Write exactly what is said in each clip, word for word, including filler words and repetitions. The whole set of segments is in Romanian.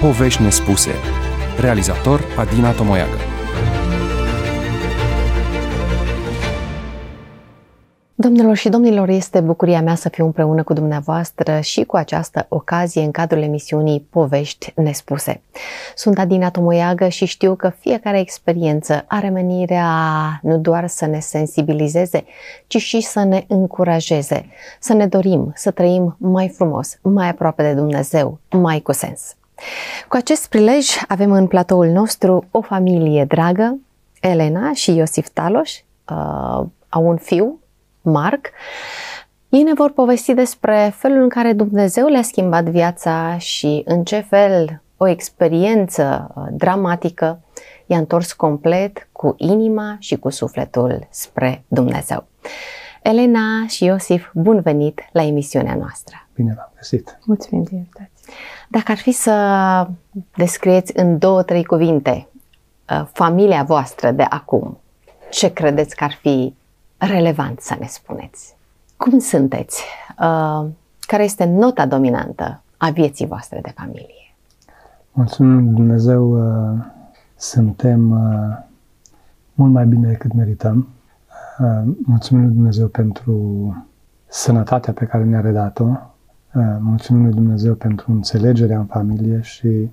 Povești nespuse. Realizator Adina Tomoiagă. Domnilor și domnilor, este bucuria mea să fiu împreună cu dumneavoastră și cu această ocazie în cadrul emisiunii Povești nespuse. Sunt Adina Tomoiagă și știu că fiecare experiență are menirea nu doar să ne sensibilizeze, ci și să ne încurajeze, să ne dorim să trăim mai frumos, mai aproape de Dumnezeu, mai cu sens. Cu acest prilej avem în platoul nostru o familie dragă, Elena și Iosif Taloș, uh, au un fiu, Marc. Ei ne vor povesti despre felul în care Dumnezeu le-a schimbat viața și în ce fel o experiență dramatică i-a întors complet cu inima și cu sufletul spre Dumnezeu. Elena și Iosif, bun venit la emisiunea noastră! Bine v-am găsit! Mulțumim de invitație! Dacă ar fi să descrieți în două, trei cuvinte familia voastră de acum, ce credeți că ar fi relevant să ne spuneți? Cum sunteți? Care este nota dominantă a vieții voastre de familie? Mulțumim Dumnezeu, suntem mult mai bine decât merităm. Mulțumim lui Dumnezeu pentru sănătatea pe care ne-a redat-o. Mulțumim lui Dumnezeu pentru înțelegerea în familie și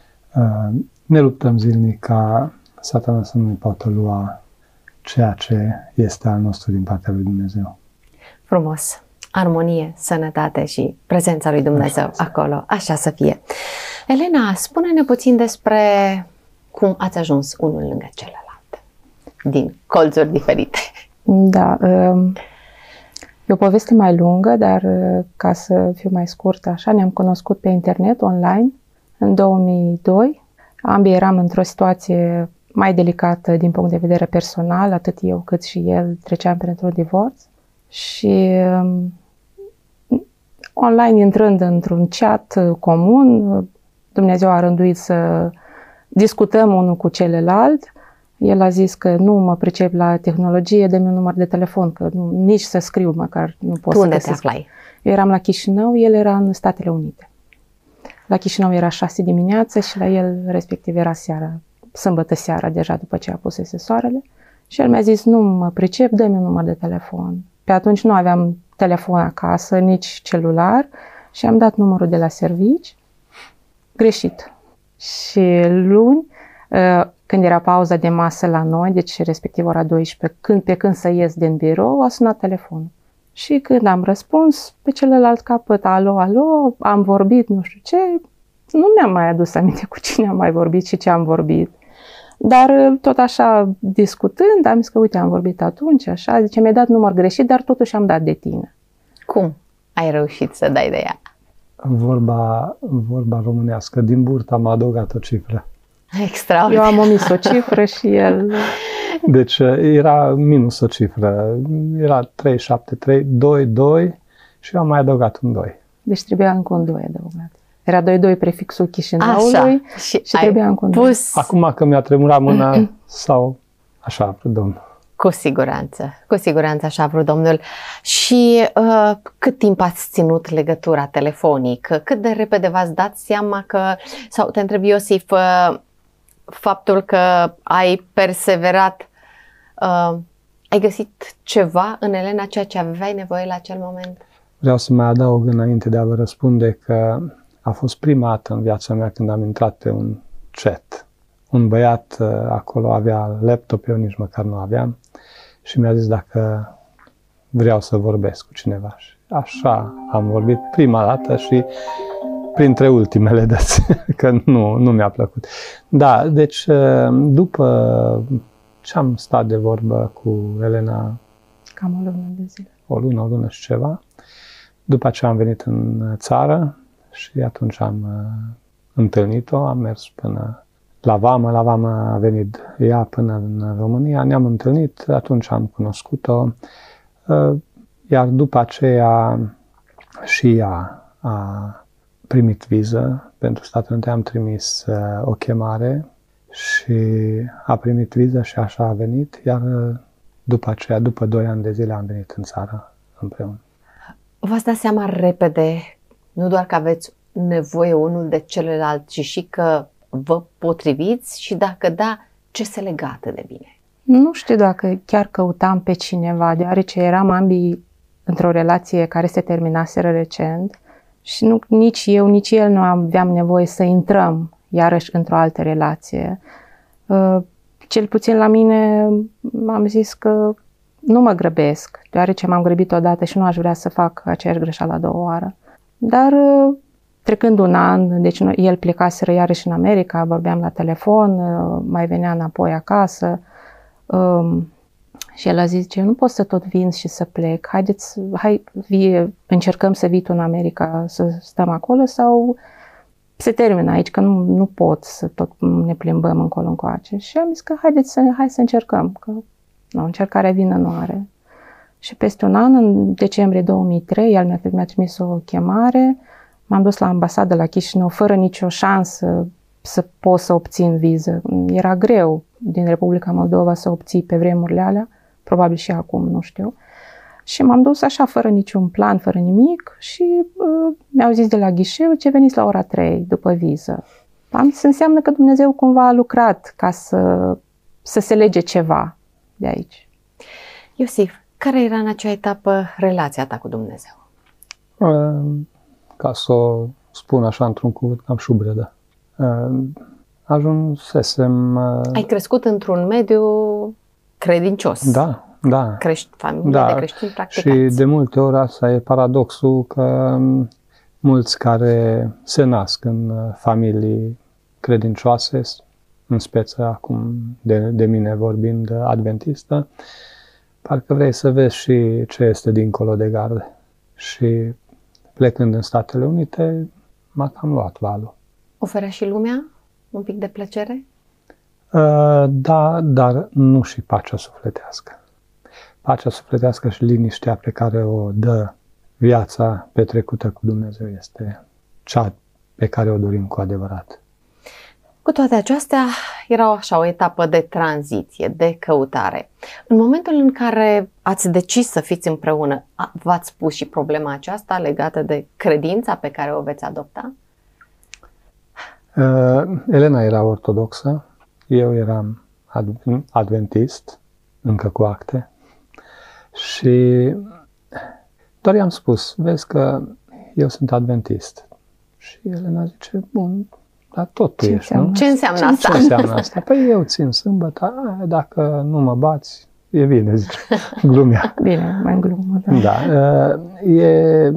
ne luptăm zilnic ca Satana să nu ne poată lua ceea ce este al nostru din partea lui Dumnezeu. Frumos! Armonie, sănătate și prezența lui Dumnezeu așa acolo. Așa să fie. Elena, spune-ne puțin despre cum ați ajuns unul lângă celălalt, din colțuri diferite. Da, e o poveste mai lungă, dar ca să fiu mai scurtă, așa, ne-am cunoscut pe internet, online, în două mii doi. Ambii eram într-o situație mai delicată din punct de vedere personal, atât eu cât și el treceam printr-un divorț și online, intrând într-un chat comun, Dumnezeu a rânduit să discutăm unul cu celălalt. El a zis că nu mă pricep la tehnologie, dă-mi un număr de telefon, că nu, nici să scriu măcar nu pot. Tu să unde găsesc. te aflai? Eu eram la Chișinău, el era în Statele Unite. La Chișinău era șase dimineața și la el respectiv era seara, sâmbătă seara, deja după ce a pusese soarele. Și el mi-a zis, nu mă pricep, dă-mi un număr de telefon. Pe atunci nu aveam telefon acasă, nici celular și am dat numărul de la servici, greșit. Și luni, când era pauza de masă la noi, deci respectiv ora douăsprezece, când, pe când să ies din birou, a sunat telefonul. Și când am răspuns, pe celălalt capăt, alo, alo, am vorbit, nu știu ce, nu mi-am mai adus aminte cu cine am mai vorbit și ce am vorbit. Dar tot așa, discutând, am zis că, uite, am vorbit atunci, așa, zice, mi-ai dat număr greșit, dar totuși am dat de tine. Cum ai reușit să dai de ea? Vorba, vorba românească, din burtă am adăugat o cifră. Extraordinar. Eu am omis o cifră și el... Deci era minus o cifră, era trei șapte trei doi doi și eu am mai adăugat un doi. Deci trebuia încă un doi adăugat. Era doi doi prefixul Chișinăului și, și trebuia încă un doi. Acum că mi-a tremurat mâna sau așa a vrut Domnul. Cu siguranță, cu siguranță așa a vrut Domnul. Și uh, cât timp ați ținut legătura telefonic? Cât de repede v-ați dat seama că, sau te întreb Iosif, uh, faptul că ai perseverat, uh, ai găsit ceva în Elena, ceea ce aveai nevoie la acel moment? Vreau să mai adaug înainte de a vă răspunde că a fost prima dată în viața mea când am intrat pe un chat. Un băiat uh, acolo avea laptop, eu nici măcar nu aveam și mi-a zis dacă vreau să vorbesc cu cineva. Și așa am vorbit prima dată și printre ultimele dăți, că nu, nu mi-a plăcut. Da, deci după ce am stat de vorbă cu Elena, cam o lună de zile. O lună, o lună și ceva, după ce am venit în țară și atunci am întâlnit-o, am mers până la vamă, la vamă a venit ea până în România, ne-am întâlnit, atunci am cunoscut-o, iar după aceea și ea a primit viză pentru Statele Unite, am trimis uh, o chemare și a primit viză și așa a venit, iar uh, după aceea, după doi ani de zile am venit în țară împreună. V-ați dat seama repede, nu doar că aveți nevoie unul de celălalt și și că vă potriviți și dacă da, ce se legă atât de bine? Nu știu dacă chiar căutam pe cineva, deoarece eram ambii într-o relație care se terminaseră recent și nu, nici eu, nici el nu aveam nevoie să intrăm iarăși într-o altă relație. Cel puțin la mine am zis că nu mă grăbesc, deoarece m-am grăbit odată și nu aș vrea să fac aceeași greșeală a doua oară. Dar trecând un an, deci el plecaseră iarăși în America, vorbeam la telefon, mai venea înapoi acasă um, și el a zis, ce nu pot să tot vin și să plec, haideți, hai, vie, încercăm să vii tu în America, să stăm acolo sau se termină aici, că nu, nu pot să tot ne plimbăm încolo încoace. Și am zis că haideți să, hai să încercăm, că nu, încercarea vină nu are. Și peste un an, în decembrie două mii trei, el mi-a, mi-a trimis o chemare, m-am dus la ambasadă la Chișinău fără nicio șansă să pot să obțin viză. Era greu din Republica Moldova să obții pe vremurile alea, probabil și acum, nu știu. Și m-am dus așa, fără niciun plan, fără nimic și uh, mi-au zis de la ghișeu ce veniți la ora trei după viză. Am zis, înseamnă că Dumnezeu cumva a lucrat ca să, să se lege ceva de aici. Iosif, care era în acea etapă relația ta cu Dumnezeu? Uh, ca să o spun așa într-un cuvânt, cam șubredă. Uh, ajunsesem... Uh, Ai crescut într-un mediu credincios. Da, da. Crești familie da. de creștini practicați. Și de multe ori asta e paradoxul că mulți care se nasc în familii credincioase, în speță acum de, de mine vorbind adventistă, parcă vrei să vezi și ce este dincolo de gardă. Și plecând în Statele Unite, m-a cam luat valul. Oferea și lumea un pic de plăcere? Uh, da, dar nu și pacea sufletească. Pacea sufletească și liniștea pe care o dă viața petrecută cu Dumnezeu este cea pe care o dorim cu adevărat. Cu toate acestea, era așa o etapă de tranziție, de căutare. În momentul în care ați decis să fiți împreună, v-ați pus și problema aceasta legată de credința pe care o veți adopta? Uh, Elena era ortodoxă, eu eram adventist, încă cu acte, și doar i-am spus, vezi că eu sunt adventist. Și Elena zice, bun, dar tot tu ce ești, înseamnă? nu? Ce înseamnă ce, asta? Ce înseamnă asta? Păi eu țin sâmbătă, a, dacă nu mă bați, e bine, zice, glumea. Bine, mai în glumă, da. Da, e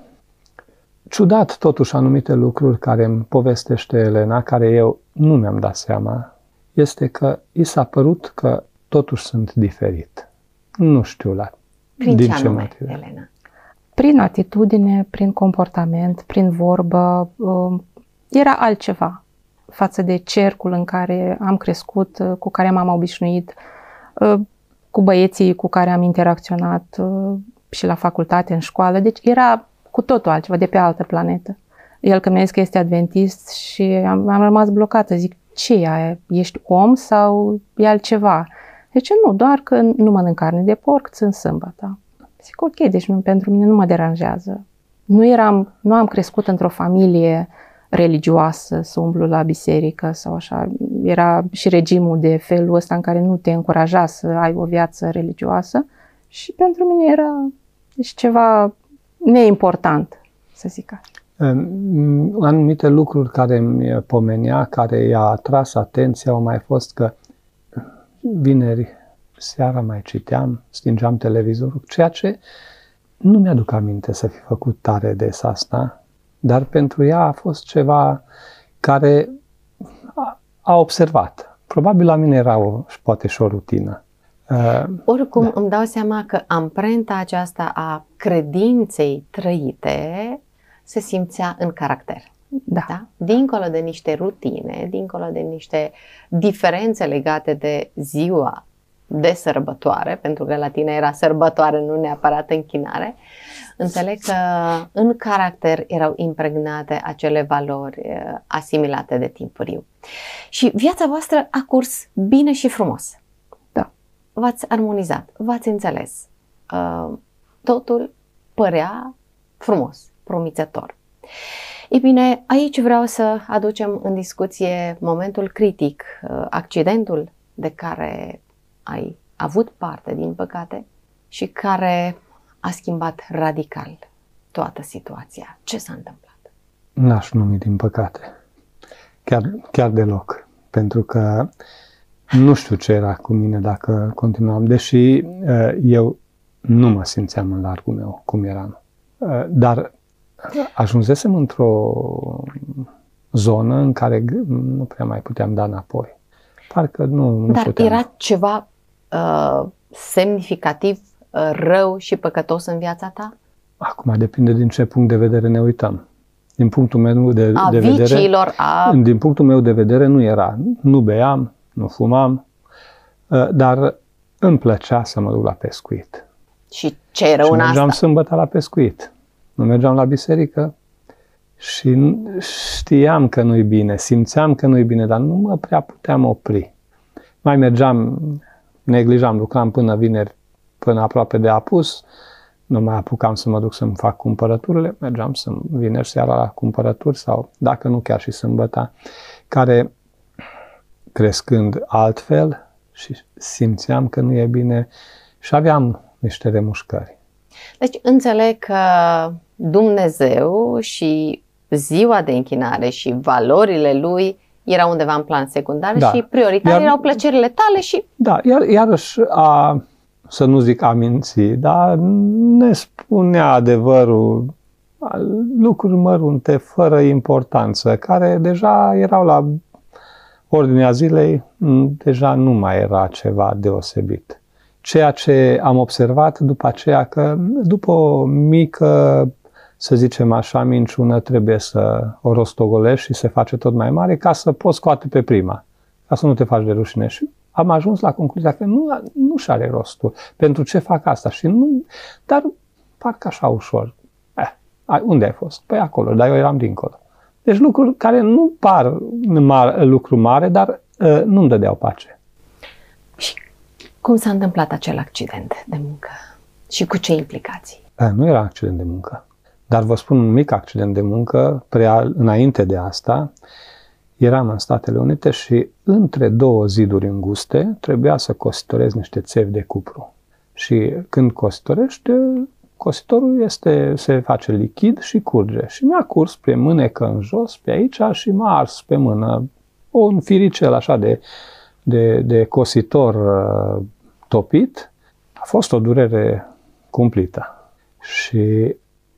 ciudat totuși anumite lucruri care îmi povestește Elena, care eu nu mi-am dat seama, este că i s-a părut că totuși sunt diferit. Nu știu la Prin din ce ce anume, motive. Elena? Prin atitudine, prin comportament, prin vorbă, era altceva față de cercul în care am crescut, cu care m-am obișnuit, cu băieții cu care am interacționat și la facultate, în școală. Deci era cu totul altceva, de pe altă planetă. El când mi-a zis că este adventist și am, am rămas blocată, zic, ce e aia? Ești om sau e altceva? Deci nu, doar că nu mănânc carne de porc, țin sâmbătă. Zic, ok, deci nu, pentru mine nu mă deranjează. Nu, eram, nu am crescut într-o familie religioasă, să umblu la biserică sau așa. Era și regimul de felul ăsta în care nu te încuraja să ai o viață religioasă și pentru mine era deci, ceva neimportant, să zic așa. Anumite lucruri care îmi pomenea, care i-a atras atenția, au mai fost că vineri seara mai citeam, stingeam televizorul, ceea ce nu mi-aduc aminte să fi făcut tare des asta, dar pentru ea a fost ceva care a, a observat. Probabil la mine era o, poate și o rutină. Uh, Oricum da. Îmi dau seama că amprenta aceasta a credinței trăite se simțea în caracter. Da. Da? Dincolo de niște rutine, dincolo de niște diferențe legate de ziua de sărbătoare, pentru că la tine era sărbătoare, nu neapărat închinare, înțeleg că în caracter erau impregnate acele valori asimilate de timpuriu. Și viața voastră a curs bine și frumos. Da. V-ați armonizat, v-ați înțeles. Totul părea frumos, promițător. Ei bine, aici vreau să aducem în discuție momentul critic, accidentul de care ai avut parte, din păcate, și care a schimbat radical toată situația. Ce s-a întâmplat? N-aș numi din păcate. Chiar, chiar deloc. Pentru că nu știu ce era cu mine dacă continuam, deși eu nu mă simțeam în largul meu cum eram. Dar ajunsesem într-o zonă în care nu prea mai puteam da înapoi. Parcă nu, nu Dar puteam. Era ceva uh, semnificativ uh, rău și păcătos în viața ta? Acum depinde din ce punct de vedere ne uităm. Din punctul meu de, a de vedere, viciilor, a... din punctul meu de vedere nu era. Nu beam, nu fumam, dar îmi plăcea să mă duc la pescuit. Și ce e rău și în mergeam asta? sâmbătă la pescuit. Nu mergeam la biserică și știam că nu-i bine, simțeam că nu-i bine, dar nu mă prea puteam opri. Mai mergeam, neglijam, lucram până vineri, până aproape de apus, nu mai apucam să mă duc să-mi fac cumpărăturile, mergeam să vineri seara la cumpărături sau, dacă nu, chiar și sâmbăta, care, crescând altfel, și simțeam că nu e bine și aveam niște remușcări. Deci înțeleg că Dumnezeu și ziua de închinare și valorile Lui erau undeva în plan secundar, da. Și prioritar Iar, erau plăcerile tale și... Da, iar, iarăși a, să nu zic a minți, dar ne spunea adevărul, lucruri mărunte, fără importanță, care deja erau la ordinea zilei, deja nu mai era ceva deosebit. Ceea ce am observat după aceea, că după o mică, să zicem așa, minciună, trebuie să o rostogolești și se face tot mai mare ca să poți scoate pe prima, ca să nu te faci de rușine. Și am ajuns la concluzia că nu, nu și are rostul. Pentru ce fac asta? Și nu, dar parcă așa ușor. Eh, unde ai fost? Păi acolo, dar eu eram dincolo. Deci lucruri care nu par mare, lucru mare, dar uh, nu-mi dădeau pace. Și cum s-a întâmplat acel accident de muncă? Și cu ce implicații? Uh, nu era accident de muncă. Dar vă spun un mic accident de muncă, prea înainte de asta, eram în Statele Unite și între două ziduri înguste trebuia să cositorez niște țevi de cupru. Și când cositorești, cositorul este, se face lichid și curge. Și mi-a curs pe mânecă în jos, pe aici, și m-a ars pe mână un firicel așa de, de, de cositor uh, topit. A fost o durere cumplită. Și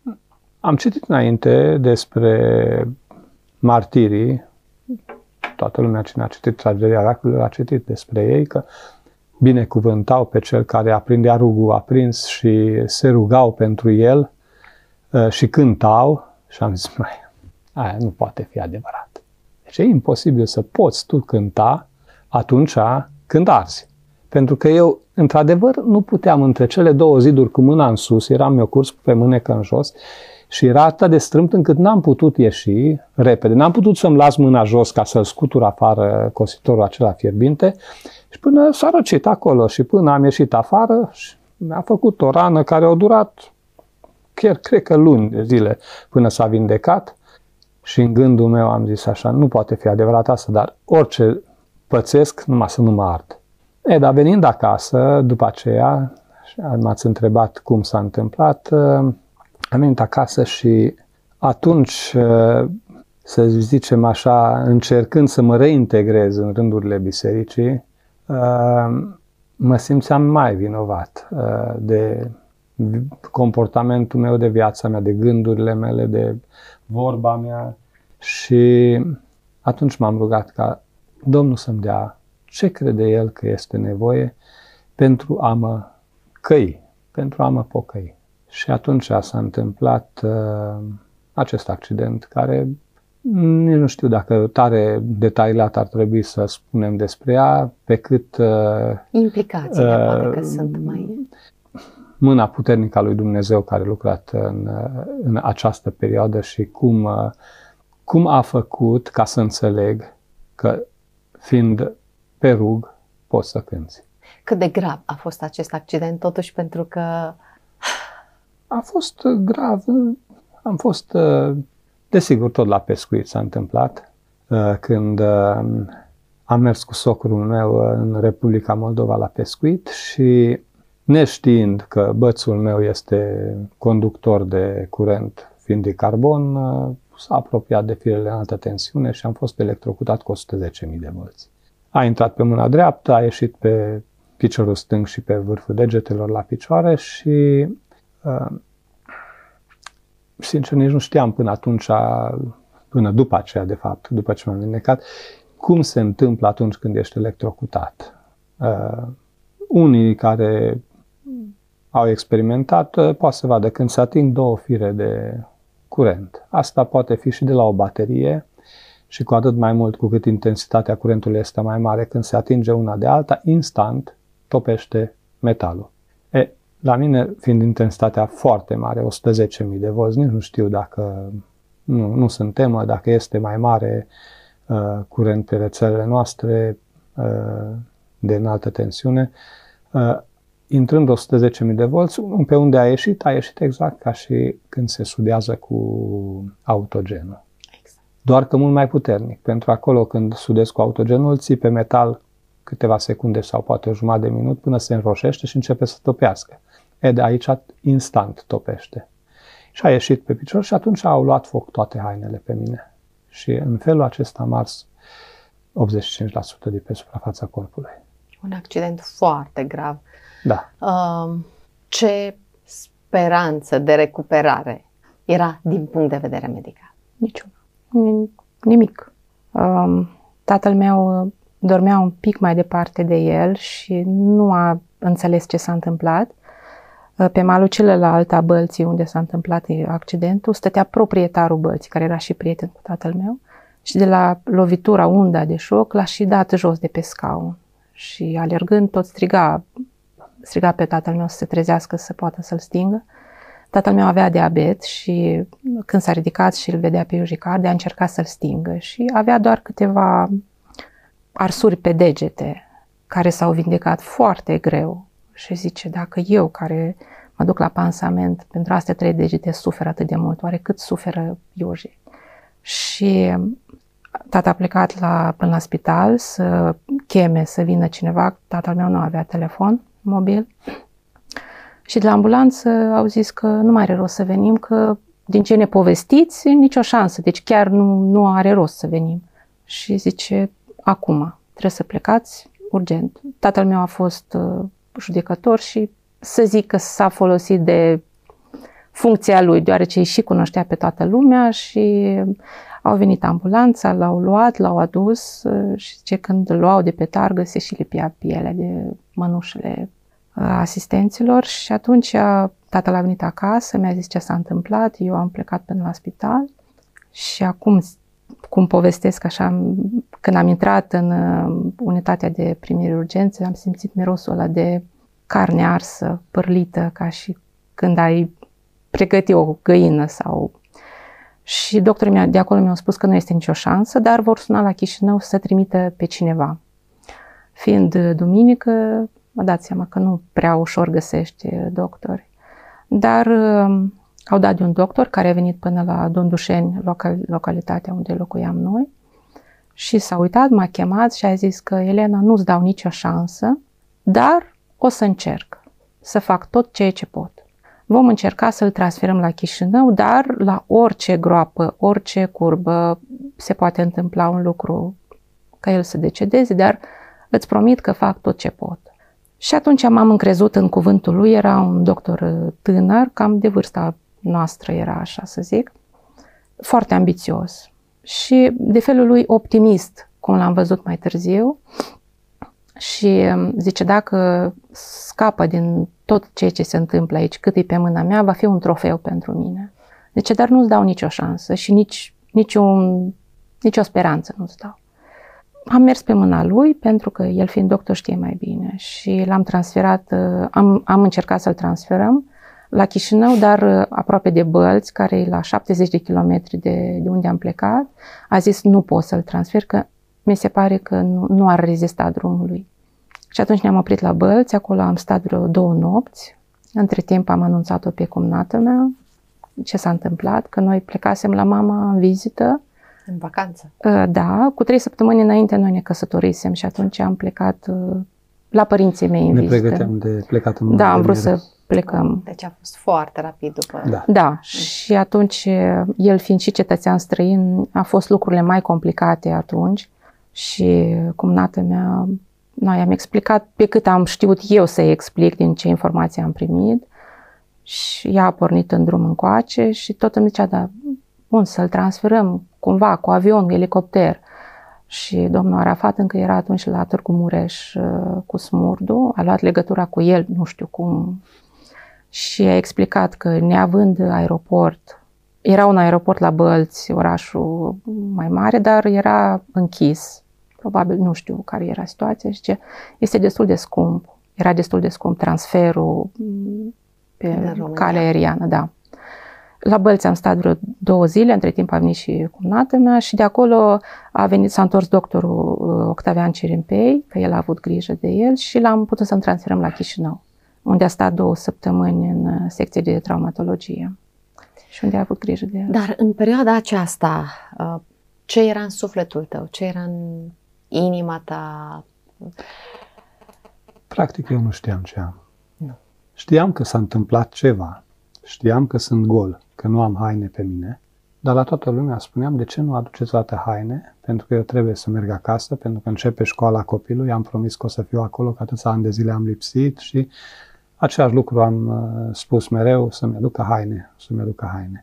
am citit înainte despre martirii, toată lumea cine a citit tragedia Raculilor a citit despre ei, că binecuvântau pe cel care aprindea rugul aprins și se rugau pentru el și cântau. Și am zis, mai, aia nu poate fi adevărat. Deci e imposibil să poți tu cânta atunci când arzi. Pentru că eu, într-adevăr, nu puteam între cele două ziduri cu mâna în sus, eram eu curs pe mânecă în jos, și era atât de strâmt încât n-am putut ieși repede. N-am putut să-mi las mâna jos ca să-l scutur afară cositorul acela fierbinte și până s-a răcit acolo și până am ieșit afară și mi-a făcut o rană care a durat chiar, cred că luni de zile până s-a vindecat și în gândul meu am zis așa, nu poate fi adevărat asta, dar orice pățesc, numai să nu mă ard. E, dar venind acasă, după aceea, m-ați întrebat cum s-a întâmplat, am venit acasă și atunci, să zicem așa, încercând să mă reintegrez în rândurile bisericii, mă simțeam mai vinovat de comportamentul meu, de viața mea, de gândurile mele, de vorba mea. Și atunci m-am rugat ca Domnul să-mi dea ce crede El că este nevoie pentru a mă căi, pentru a mă pocăi. Și atunci s-a întâmplat uh, acest accident care nici nu știu dacă tare detaliat ar trebui să spunem despre ea, pe cât uh, implicațiile uh, poate că sunt mai... Mâna puternică a lui Dumnezeu care a lucrat în, în această perioadă și cum, uh, cum a făcut ca să înțeleg că fiind pe rug poți să cânți. Cât de grav a fost acest accident totuși, pentru că a fost grav. Am fost uh, Desigur, tot la pescuit s-a întâmplat. Când am mers cu socrul meu în Republica Moldova la pescuit și neștiind că bățul meu este conductor de curent fiind de carbon, s-a apropiat de firele în altă tensiune și am fost electrocutat cu o sută zece mii de volți. A intrat pe mâna dreaptă, a ieșit pe piciorul stâng și pe vârful degetelor la picioare și sincer nici nu știam până atunci, până după aceea de fapt, după ce m-am vindecat, cum se întâmplă atunci când ești electrocutat. Uh, unii care au experimentat uh, poate să vadă când se ating două fire de curent. Asta poate fi și de la o baterie și cu atât mai mult cu cât intensitatea curentului este mai mare, când se atinge una de alta, instant topește metalul. E, la mine, fiind intensitatea foarte mare, o sută zece mii de volți, nici nu știu dacă, nu, nu sunt temă, dacă este mai mare uh, curent pe rețelele noastre uh, de înaltă tensiune. Uh, intrând o sută zece mii de volți, pe unde a ieșit, a ieșit exact ca și când se sudează cu autogenul. Exact. Doar că mult mai puternic. Pentru acolo, când sudezi cu autogenul, ții pe metal câteva secunde sau poate o jumătate de minut până se înroșește și începe să topească. E, de aici instant topește. Și a ieșit pe picior și atunci au luat foc toate hainele pe mine. Și în felul acesta am ars optzeci și cinci la sută de pe suprafața corpului. Un accident foarte grav. Da. Uh, ce speranță de recuperare era din punct de vedere medical? Niciuna. Nimic. Uh, tatăl meu dormea un pic mai departe de el și nu a înțeles ce s-a întâmplat. Pe malul celălalt a bălții unde s-a întâmplat accidentul stătea proprietarul bălții, care era și prieten cu tatăl meu, și de la lovitura, unda de șoc, l-a și dat jos de pe scaun. Și alergând tot striga, striga pe tatăl meu să se trezească, să poată să-l stingă. Tatăl meu avea diabet și când s-a ridicat și îl vedea pe Iujicarde, a încercat să-l stingă și avea doar câteva arsuri pe degete, care s-au vindecat foarte greu. Și zice, dacă eu, care mă duc la pansament, pentru astea trei degete suferă atât de mult, oare cât suferă Iuji? Și tata a plecat la, până la spital să cheme, să vină cineva. Tatăl meu nu avea telefon mobil. Și de la ambulanță au zis că nu mai are rost să venim, că din ce ne povestiți, nicio șansă, deci chiar nu, nu are rost să venim. Și zice, acum, trebuie să plecați urgent. Tatăl meu a fost judecător și să zic că s-a folosit de funcția lui, deoarece și cunoștea pe toată lumea și au venit ambulanța, l-au luat, l-au adus și zice, când îl luau de pe targă se și lipea pielea de mănușele asistenților și atunci tatăl a venit acasă, mi-a zis ce s-a întâmplat, eu am plecat până la spital și acum, cum povestesc așa, când am intrat în unitatea de primiri urgențe, am simțit mirosul ăla de carne arsă, părlită, ca și când ai pregăti o găină sau... Și doctorii de acolo mi-au spus că nu este nicio șansă, dar vor suna la Chișinău să trimită pe cineva. Fiind duminică, mă dați seama că nu prea ușor găsești doctori. Dar uh, au dat de un doctor care a venit până la Dondușeni, local, localitatea unde locuiam noi, și s-a uitat, m-a chemat și a zis că Elena, nu-ți dau nicio șansă, dar o să încerc să fac tot ceea ce pot. Vom încerca să-l transferăm la Chișinău, dar la orice groapă, orice curbă se poate întâmpla un lucru ca el să decedeze, dar îți promit că fac tot ce pot. Și atunci m-am încrezut în cuvântul lui, era un doctor tânăr, cam de vârsta noastră era, așa să zic, foarte ambițios și de felul lui optimist, cum l-am văzut mai târziu. Și zice, dacă scapă din tot ceea ce se întâmplă aici, cât e pe mâna mea, va fi un trofeu pentru mine. Zice, dar nu-ți dau nicio șansă și nici, nici, un, nici o speranță nu-ți dau. Am mers pe mâna lui, pentru că el fiind doctor știe mai bine și l-am transferat, am, am încercat să-l transferăm la Chișinău, dar aproape de Bălți, care e la șaptezeci de kilometri de, de unde am plecat, a zis nu pot să-l transfer, că mi se pare că nu, nu ar rezista drumului. Și atunci ne-am oprit la Bălți, acolo am stat vreo două nopți. Între timp am anunțat-o pe cumnată mea, ce s-a întâmplat, că noi plecasem la mama în vizită. În vacanță? Da, cu trei săptămâni înainte noi ne căsătorisem și atunci am plecat la părinții mei în ne vizită. Ne pregăteam de plecat în Da, am vrut să plecăm. Deci a fost foarte rapid după. Da. Da, și atunci, el fiind și cetățean străin, a fost lucrurile mai complicate atunci și cumnata mea, noi am explicat pe cât am știut eu să-i explic din ce informații am primit și ea a pornit în drum încoace și tot îmi zicea, da, bun, să-l transferăm cumva cu avion, elicopter. Și domnul Arafat încă era atunci la Târgu Mureș cu Smurdu, a luat legătura cu el, nu știu cum, și a explicat că neavând aeroport, era un aeroport la Bălți, orașul mai mare, dar era închis. Probabil nu știu care era situația și ce este destul de scump. Era destul de scump transferul pe calea aeriană, da. La Bălți am stat vreo două zile, între timp a venit și cumnata mea și de acolo a venit, s-a întors doctorul Octavian Cirimpei, că el a avut grijă de el și l-am putut să-mi transferăm la Chișinău, unde a stat două săptămâni în secție de traumatologie și unde a avut grijă de el. Dar în perioada aceasta, ce era în sufletul tău? Ce era în inima ta? Practic eu nu știam ce am. Nu. Știam că s-a întâmplat ceva. Știam că sunt gol, că nu am haine pe mine, dar la toată lumea spuneam, de ce nu aduceți toate haine? Pentru că eu trebuie să merg acasă, pentru că începe școala copilului, am promis că o să fiu acolo, că atâția ani de zile am lipsit și același lucru am uh, spus mereu, să-mi aducă haine, să-mi aducă haine.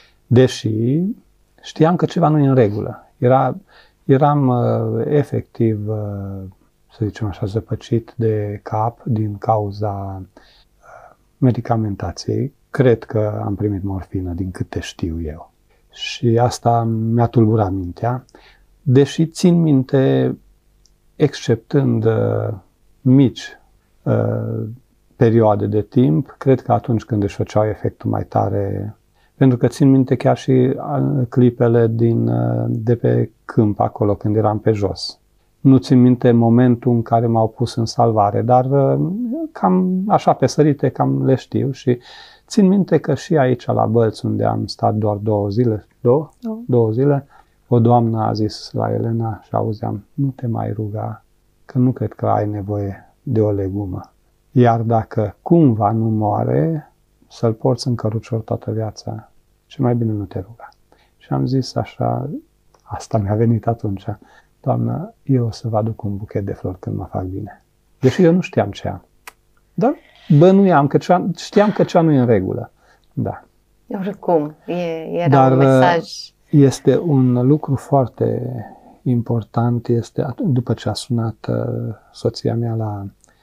Deși știam că ceva nu e în regulă. Era, eram uh, efectiv, uh, să zicem așa, zăpăcit de cap din cauza uh, medicamentației. Cred că am primit morfină, din câte știu eu. Și asta mi-a tulburat mintea. Deși țin minte, exceptând uh, mici uh, perioade de timp, cred că atunci când își făceau efectul mai tare, pentru că țin minte chiar și clipele din, uh, de pe câmp, acolo, când eram pe jos. Nu țin minte momentul în care m-au pus în salvare, dar uh, cam așa pe sărite, cam le știu și țin minte că și aici la Bălți, unde am stat doar două zile, două, Oh. două zile, o doamnă a zis la Elena și auzeam, nu te mai ruga, că nu cred că ai nevoie de o legumă. Iar dacă cumva nu moare, să-l porți în cărucior toată viața, și mai bine nu te ruga. Și am zis așa, asta mi-a venit atunci, Doamnă, eu o să vă aduc un buchet de flori când mă fac bine. Deși eu nu știam ce am. Dar bănuiam că cea, știam că cea nu e în regulă. Da. Oricum, e, era Dar un mesaj. Este un lucru foarte important, este după ce a sunat uh, soția mea la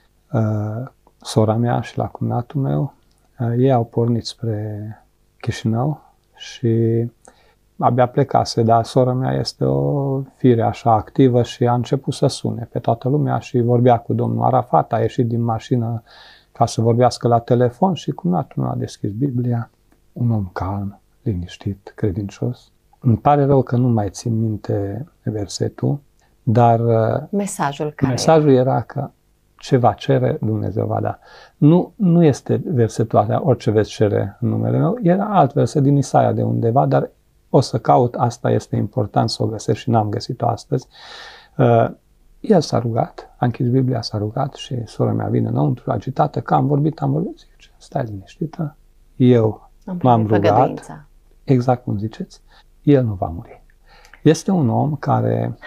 uh, sora mea și la cumnatul meu, uh, ei au pornit spre Chișinău și abia plecase, dar sora mea este o fire așa activă și a început să sune pe toată lumea și vorbea cu domnul Arafat, a ieșit din mașină ca să vorbească la telefon și cumnatul meu a deschis Biblia, un om calm, liniștit, credincios. Îmi pare rău că nu mai țin minte versetul, dar mesajul, care mesajul era că ce va cere, Dumnezeu va da. Nu, nu este versetul ăsta, orice veți cere în numele meu, era alt verset din Isaia de undeva, dar o să caut, asta este important să o găsesc și n-am găsit-o astăzi. Uh, el s-a rugat, a închis Biblia, s-a rugat și sora mea vine înăuntru, agitată, că am vorbit, am vorbit, zice, stai liniștită, eu m-am rugat, exact cum ziceți, el nu va muri. Este un om care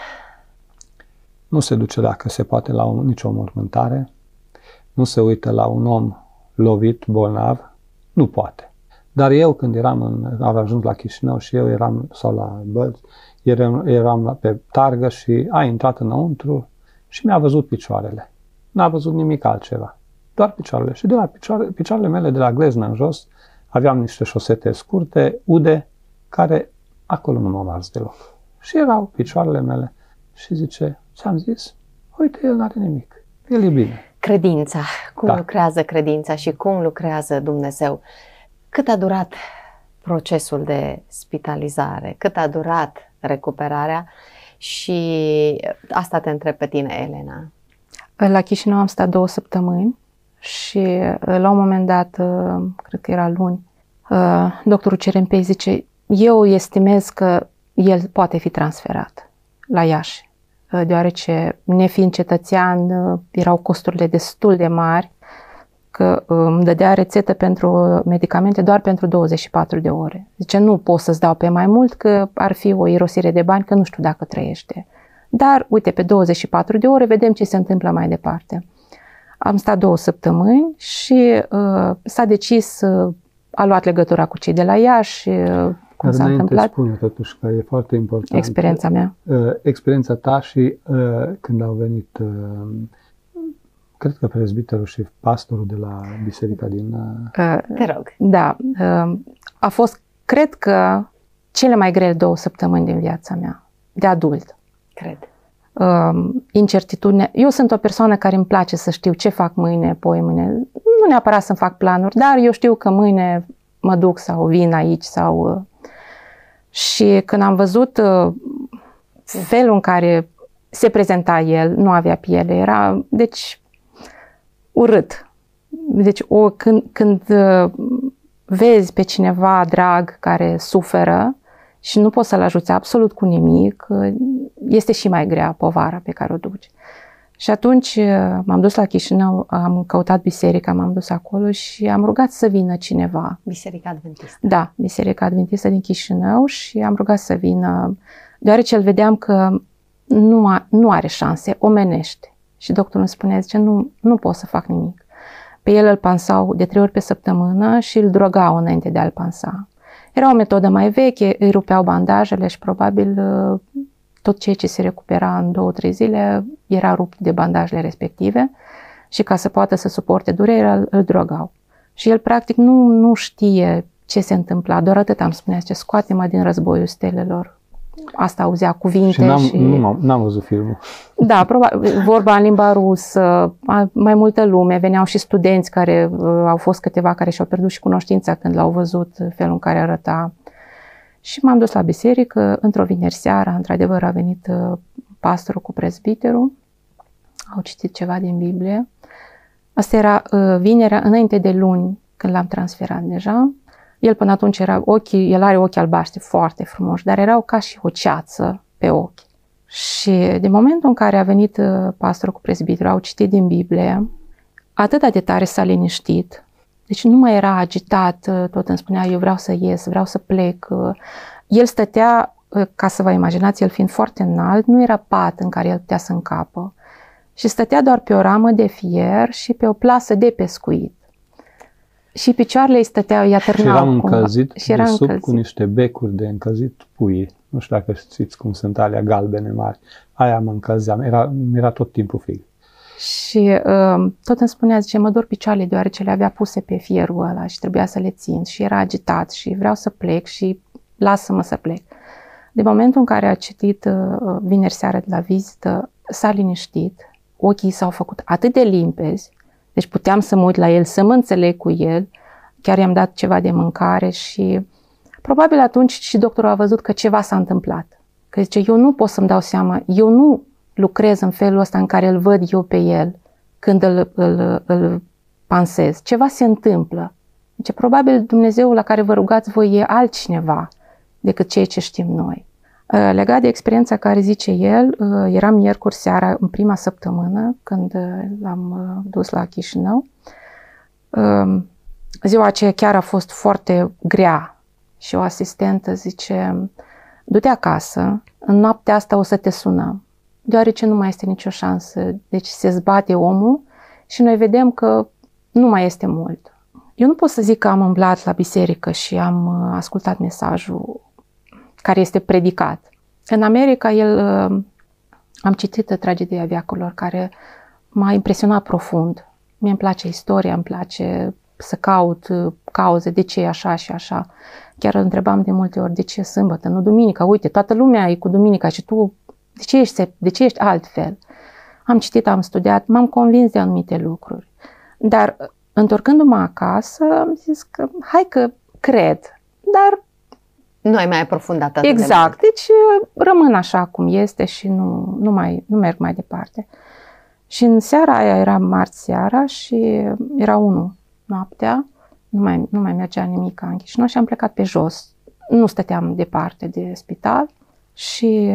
nu se duce dacă se poate la un, nicio mormântare, nu se uită la un om lovit, bolnav, nu poate. Dar eu când eram în, am ajuns la Chișinău și eu eram, sau la Bălți, eram, eram pe targă și a intrat înăuntru și mi-a văzut picioarele. N-a văzut nimic altceva, doar picioarele. Și de la picioare, picioarele mele, de la gleznă în jos, aveam niște șosete scurte, ude, care acolo nu m-au ars deloc. Și erau picioarele mele. Și zice, ți-am zis, uite, el n-are nimic, el e bine. Credința, cum Da. lucrează credința și cum lucrează Dumnezeu. Cât a durat procesul de spitalizare? Cât a durat recuperarea? Și asta te întreb pe tine, Elena. La Chișinău am stat două săptămâni și la un moment dat, cred că era luni, Uh, doctorul Cerempei zice, eu estimez că el poate fi transferat la Iași, uh, deoarece, nefiind cetățean, uh, erau costurile destul de mari, că uh, îmi dădea rețetă pentru medicamente doar pentru douăzeci și patru de ore. Zice, nu pot să-ți dau pe mai mult, că ar fi o irosire de bani, că nu știu dacă trăiește. Dar, uite, pe douăzeci și patru de ore vedem ce se întâmplă mai departe. Am stat două săptămâni și uh, s-a decis, uh, a luat legătura cu cei de la Iași, uh, cum s-a întâmplat. Spune totuși că e foarte important. Experiența mea. Uh, experiența ta și uh, când au venit, uh, cred că prezbiterul și pastorul de la biserica din... Uh... Uh, Te rog. Da. Uh, a fost, cred că, cele mai grele două săptămâni din viața mea, de adult. Cred. Uh, incertitudine. Eu sunt o persoană care îmi place să știu ce fac mâine, poi mâine. Nu neapărat să-mi fac planuri, dar eu știu că mâine mă duc sau vin aici sau... Uh, și când am văzut uh, felul în care se prezenta el, nu avea piele, era, deci, urât. Deci, o, când, când uh, vezi pe cineva drag care suferă și nu poți să-l ajuți absolut cu nimic, uh, este și mai grea povara pe care o duci. Și atunci uh, m-am dus la Chișinău, am căutat biserica, m-am dus acolo și am rugat să vină cineva. Biserica Adventistă. Da, Biserica Adventistă din Chișinău și am rugat să vină, deoarece îl vedeam că nu, a, nu are șanse, omenește. Și doctorul îmi spunea, zice, nu, nu pot să fac nimic. Pe el îl pansau de trei ori pe săptămână și îl drogau înainte de a-l pansa. Era o metodă mai veche, îi rupeau bandajele și probabil tot ceea ce se recupera în două, trei zile era rupt de bandajele respective și ca să poată să suporte durerea, îl, îl drogau. Și el practic nu, nu știe ce se întâmpla, doar atât am spunea, ce scoate-mă din războiul stelelor. Asta auzea cuvinte și... N-am, și... Nu n-am văzut filmul. Da, probabil, vorba în limba rusă, mai multă lume, veneau și studenți care, au fost câteva care și-au pierdut și cunoștința când l-au văzut, felul în care arăta. Și m-am dus la biserică, într-o vineri seara, într-adevăr a venit pastorul cu prezbiterul, au citit ceva din Biblie. Asta era vinerea înainte de luni, când l-am transferat deja. El până atunci era ochii, el are ochii albaștri foarte frumoși, dar erau ca și o ceață pe ochi. Și din momentul în care a venit pastorul cu prezbiterul, au citit din Biblie, atât de tare s-a liniștit. Deci nu mai era agitat, tot îmi spunea, eu vreau să ies, vreau să plec. El stătea, ca să vă imaginați, el fiind foarte înalt, nu era pat în care el putea să încapă. Și stătea doar pe o ramă de fier și pe o plasă de pescuit. Și picioarele îi stăteau, îi atârnau. Și era încălzit și era de sub încălzit. Cu niște becuri de încălzit pui. Nu știu dacă știți cum sunt alea galbene mari. Aia mă încălzeam, era, era tot timpul frig. Și uh, tot îmi spunea, zice, mă dor picioarele deoarece le avea puse pe fierul ăla și trebuia să le țin și era agitat și vreau să plec și lasă-mă să plec. De momentul în care a citit uh, vineri seara de la vizită, s-a liniștit, ochii s-au făcut atât de limpezi, deci puteam să mă uit la el, să mă înțeleg cu el, chiar i-am dat ceva de mâncare și probabil atunci și doctorul a văzut că ceva s-a întâmplat. Că zice, eu nu pot să-mi dau seama, eu nu lucrez în felul ăsta în care îl văd eu pe el când îl, îl, îl pansez. Ceva se întâmplă. Deci, probabil Dumnezeul la care vă rugați voi e altcineva decât ceea ce știm noi. Legat de experiența care zice el, eram miercuri seara în prima săptămână când l-am dus la Chișinău. Ziua aceea chiar a fost foarte grea și o asistentă zice, du-te acasă, în noaptea asta o să te sunăm, deoarece nu mai este nicio șansă. Deci se zbate omul și noi vedem că nu mai este mult. Eu nu pot să zic că am umblat la biserică și am ascultat mesajul care este predicat. În America, el, am citit Tragedia veacurilor, care m-a impresionat profund. Mie îmi place istoria, îmi place să caut cauze, de ce e așa și așa. Chiar îl întrebam de multe ori, de ce sâmbătă, nu duminică? Uite, toată lumea e cu duminica și tu, de ce ești, de ce ești altfel? Am citit, am studiat, m-am convins de anumite lucruri. Dar, întorcându-mă acasă, am zis că, hai că cred, dar nu ai mai aprofundat atât exact, de deci rămân așa cum este și nu, nu, mai, nu merg mai departe. Și în seara aia, era marți seara și era unu noaptea, nu mai, nu mai mergea nimic în Chișinău și am plecat pe jos. Nu stăteam departe de spital și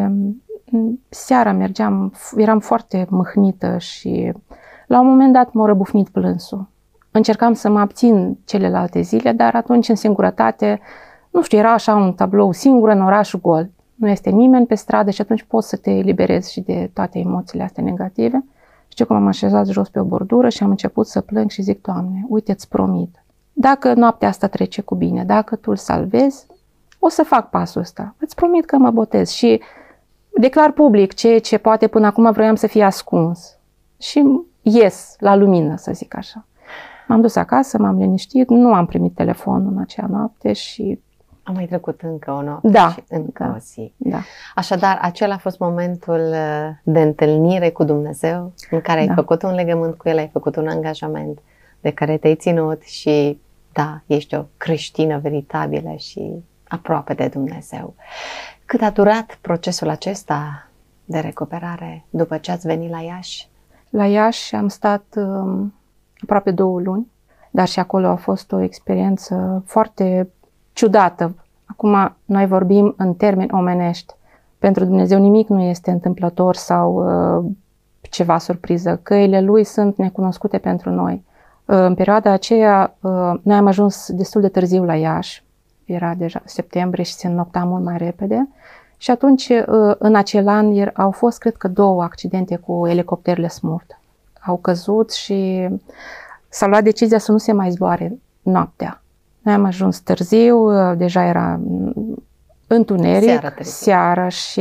seara mergeam, eram foarte mâhnită și la un moment dat m-a răbufnit plânsul. Încercam să mă abțin celelalte zile, dar atunci în singurătate, nu știu, era așa un tablou singur în orașul gol. Nu este nimeni pe stradă și atunci poți să te eliberezi și de toate emoțiile astea negative. Știu că m-am așezat jos pe o bordură și am început să plâng și zic, Doamne, uite, îți promit, dacă noaptea asta trece cu bine, dacă Tu îl salvezi, o să fac pasul ăsta. Îți promit că mă botez și declar public ceea ce poate până acum vroiam să fie ascuns. Și ies la lumină, să zic așa. M-am dus acasă, m-am liniștit, nu am primit telefonul în acea noapte și... A mai trecut încă o noapte da, și încă da, o zi. Da. Așadar, acela a fost momentul de întâlnire cu Dumnezeu, în care ai da. făcut un legământ cu El, ai făcut un angajament de care te-ai ținut și, da, ești o creștină veritabilă și aproape de Dumnezeu. Cât a durat procesul acesta de recuperare după ce ați venit la Iași? La Iași am stat um, aproape două luni, dar și acolo a fost o experiență foarte ciudată. Acum noi vorbim în termeni omenești. Pentru Dumnezeu nimic nu este întâmplător sau uh, ceva surpriză. Căile Lui sunt necunoscute pentru noi. Uh, în perioada aceea, uh, noi am ajuns destul de târziu la Iași. Era deja septembrie și se înnopta mult mai repede. Și atunci, uh, în acel an, au fost, cred că, două accidente cu elicopterele Smurt. Au căzut și s-a luat decizia să nu se mai zboare noaptea. Noi am ajuns târziu, deja era întuneric, seara, seara și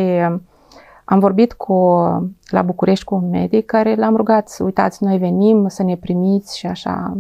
am vorbit cu, la București cu un medic care l-am rugat, uitați, noi venim să ne primiți și așa.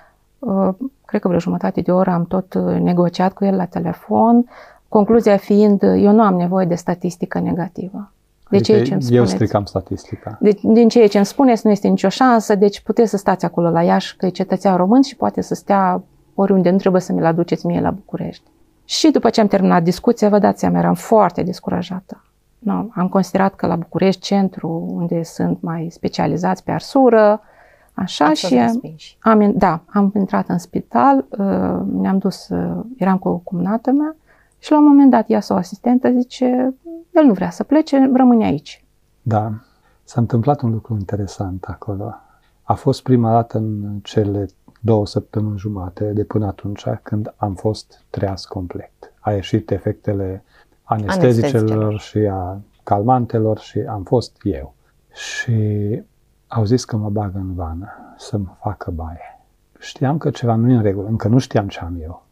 Cred că vreo jumătate de oră am tot negociat cu el la telefon, concluzia fiind, eu nu am nevoie de statistică negativă. De adică ceea ce îmi eu spuneți. stricam statistica. De, din ceea ce îmi spuneți, nu este nicio șansă, deci puteți să stați acolo la Iași, că e cetățean român și poate să stea oriunde, nu trebuie să mi-l aduceți mie la București. Și după ce am terminat discuția, vă dați seama, eram foarte descurajată. No, am considerat că la București, centru unde sunt mai specializați pe arsură, așa, Ați și am, da, am intrat în spital, ne-am dus, eram cu o cumnată mea și la un moment dat iasă o asistentă, zice, el nu vrea să plece, rămâne aici. Da, s-a întâmplat un lucru interesant acolo. A fost prima dată în cele două săptămâni jumate de până atunci când am fost treaz complet. A ieșit efectele anestezicelor și a calmantelor și am fost eu. Și au zis că mă bagă în vană să mă facă baie. Știam că ceva nu e în regulă, încă nu știam ce am eu.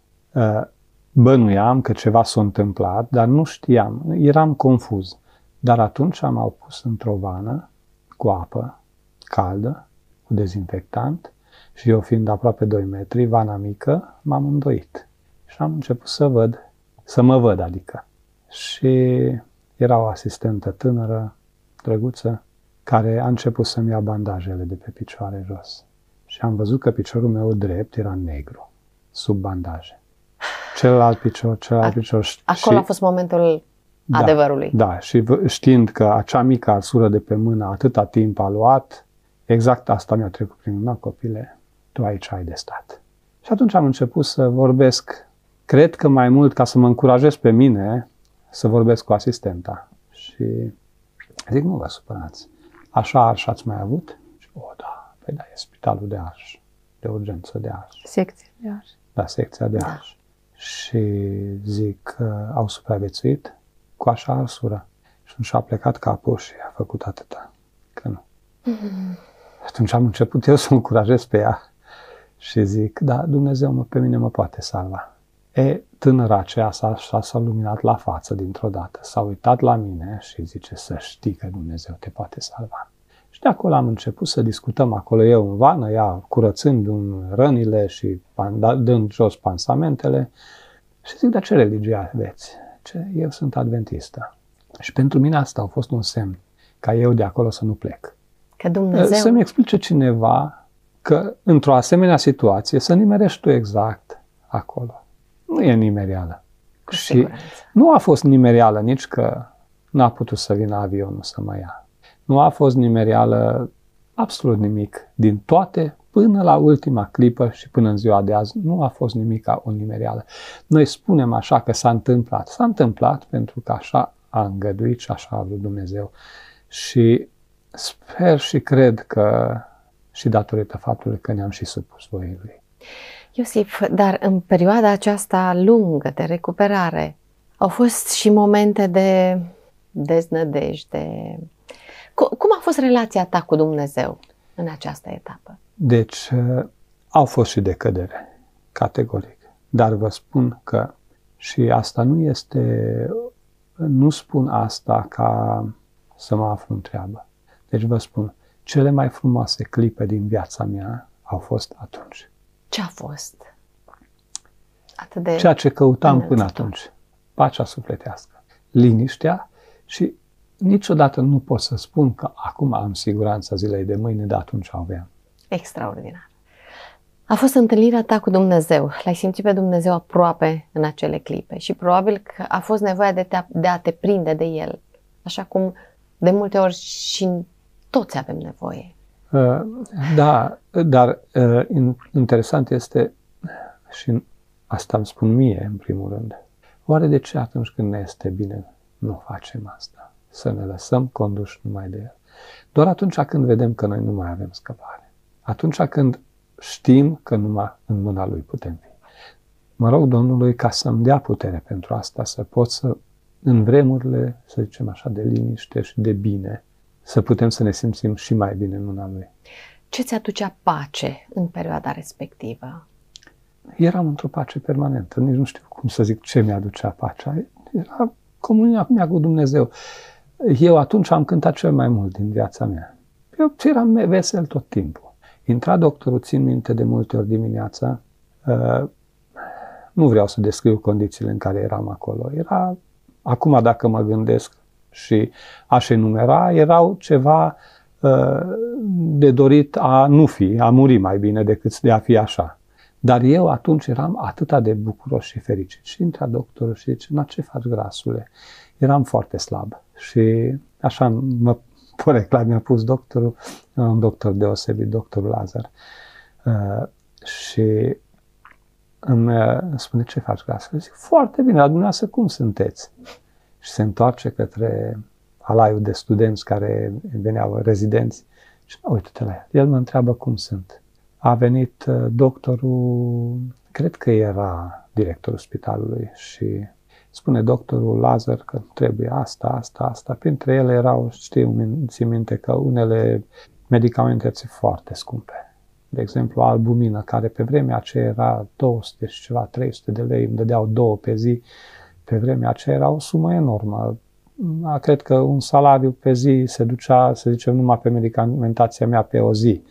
Bănuiam că ceva s-a întâmplat, dar nu știam, eram confuz. Dar atunci m-au pus într-o vană cu apă caldă, cu dezinfectant, și eu fiind aproape doi metri, vana mică, m-am îndoit. Și am început să văd, să mă văd, adică. Și era o asistentă tânără, drăguță, care a început să-mi ia bandajele de pe picioare jos. Și am văzut că piciorul meu drept era negru, sub bandaje. Celălalt picior, celălalt a, picior. Acolo și, a fost momentul da, adevărului. Da, și știind că acea mică arsură de pe mână atâta timp a luat, exact asta mi-a trecut prin mână, copile, tu aici ai de stat. Și atunci am început să vorbesc, cred că mai mult ca să mă încurajez pe mine, să vorbesc cu asistenta. Și zic, nu vă supărați, așa Arș ați mai avut? Și, o, da, păi da, e spitalul de Arș, de urgență de Arș. Secția de Arș. Da, secția de Arș. Da. Și zic, au supraviețuit cu așa arsură. Și atunci a plecat capul și a făcut atâta, că nu. Mm-hmm. Atunci am început eu să mă încurajez pe ea și zic, da, Dumnezeu mă, pe mine mă poate salva. E, tânăra aceea s-a, s-a luminat la față dintr-o dată, s-a uitat la mine și zice, să știi că Dumnezeu te poate salva. Și de acolo am început să discutăm acolo, eu în vană, ea curățând rănile și dând jos pansamentele. Și zic, dar ce religie aveți? Ce? Eu sunt adventistă. Și pentru mine asta a fost un semn, ca eu de acolo să nu plec. Că Dumnezeu... Să-mi explice cineva că într-o asemenea situație să nimerești tu exact acolo. Nu e nimerială. Cu și siguranță. Nu a fost nimerială nici că n-a putut să vină avionul să mă ia. Nu a fost nimerială absolut nimic din toate până la ultima clipă și până în ziua de azi nu a fost nimica o nimereală. Noi spunem așa că s-a întâmplat. S-a întâmplat pentru că așa a îngăduit și așa a vrut Dumnezeu. Și sper și cred că și datorită faptului că ne-am și supus voii Lui. Iosif, dar în perioada aceasta lungă de recuperare au fost și momente de deznădejde. Cum a fost relația ta cu Dumnezeu în această etapă? Deci, au fost și decădere, categoric. Dar vă spun că și asta nu este, nu spun asta ca să mă aflu în treabă. Deci vă spun, cele mai frumoase clipe din viața mea au fost atunci. Ce a fost? Atât de Ceea ce căutam înălțător. până atunci. Pacea sufletească, liniștea și niciodată nu pot să spun că acum am siguranța zilei de mâine, de atunci aveam. Extraordinar. A fost întâlnirea ta cu Dumnezeu. L-ai simțit pe Dumnezeu aproape în acele clipe și probabil că a fost nevoia de, te, de a te prinde de El. Așa cum de multe ori și toți avem nevoie. Uh, da, dar uh, interesant este, și asta îmi spun mie în primul rând, oare de ce atunci când ne este bine nu facem asta? Să ne lăsăm conduși numai de El. Doar atunci când vedem că noi nu mai avem scăpare. Atunci când știm că numai în mâna Lui putem fi. Mă rog Domnului ca să-mi dea putere pentru asta, să pot să, în vremurile, să zicem așa, de liniște și de bine, să putem să ne simțim și mai bine în mâna Lui. Ce ți aducea pace în perioada respectivă? Eram într-o pace permanentă, nici nu știu cum să zic ce mi-aducea pacea. Era comunia mea cu Dumnezeu. Eu atunci am cântat cel mai mult din viața mea. Eu eram vesel tot timpul. Intra doctorul, țin minte de multe ori dimineața, uh, nu vreau să descriu condițiile în care eram acolo. Era, acum dacă mă gândesc și aș enumera, erau ceva uh, de dorit a nu fi, a muri mai bine decât de a fi așa. Dar eu atunci eram atâta de bucuros și fericit. Și intra doctorul și zice, na, ce faci, grasule? Eram foarte slab. Și așa mă porecla, mi-a pus doctorul, un doctor deosebit, doctorul Lazar. Uh, și îmi spune, ce faci, grasule? Zic, foarte bine, la dumneavoastră cum sunteți? Și se întoarce către alaiul de studenți care veneau rezidenți și uite-te la el. El mă întreabă cum sunt. A venit doctorul, cred că era directorul spitalului și spune doctorul Lazar că trebuie asta, asta, asta. Printre ele erau, știu, țin minte că unele medicamente erau foarte scumpe. De exemplu, albumină, care pe vremea aceea era două sute și ceva, trei sute de lei, îmi dădeau două pe zi. Pe vremea aceea era o sumă enormă. Cred că un salariu pe zi se ducea, să zicem, numai pe medicamentația mea pe o zi.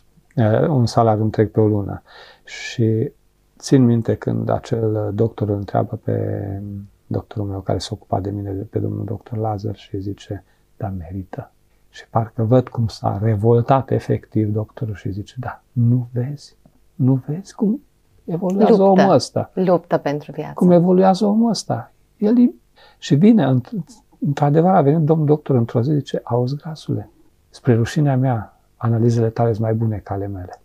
Un salariu întreg pe o lună. Și țin minte când acel doctor îl întreabă pe doctorul meu care se ocupa de mine, pe domnul doctor Lazar, și zice, da, merită. Și parcă văd cum s-a revoltat efectiv doctorul și zice, da, nu vezi? Nu vezi cum evoluează luptă, omul ăsta? Luptă pentru viață. Cum evoluează omul ăsta? El e... Și vine, într-adevăr a venit domnul doctor într-o zi, zice, auzi, grasule, spre rușinea mea, analizele tale sunt mai bune ca ale mele.